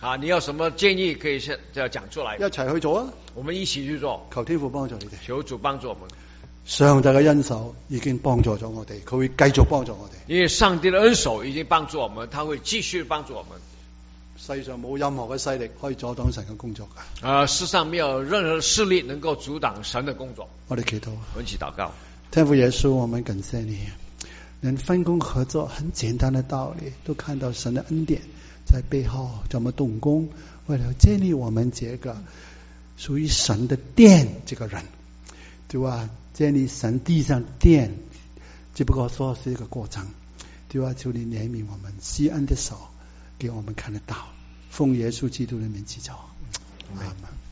啊，你有什么建议可以讲出来？ 一齊去做啊！ 我们一起去做。 求天父幫助你哋。 求主幫助我們。 上帝嘅恩手已經幫助咗我哋，佢會繼續幫助我哋。 因為上帝的恩手已經幫助我們，他會繼續幫助我們。 世上冇任何嘅勢力可以阻擋神嘅工作㗎。 世上沒有任何勢力能夠阻擋神的工作。 我哋祈禱。 我們一起禱告。 天父耶穌，我們感謝你，能分工合作，很簡單的道理，都看到神的恩典在背後怎麼動工，為了建立我們這個屬於神的殿這個人，對吧？建立神地上殿，只不過說是一個過程，對吧？求你憐憫我們，施恩的手給我們看得到，奉耶穌基督的名祈求，阿們。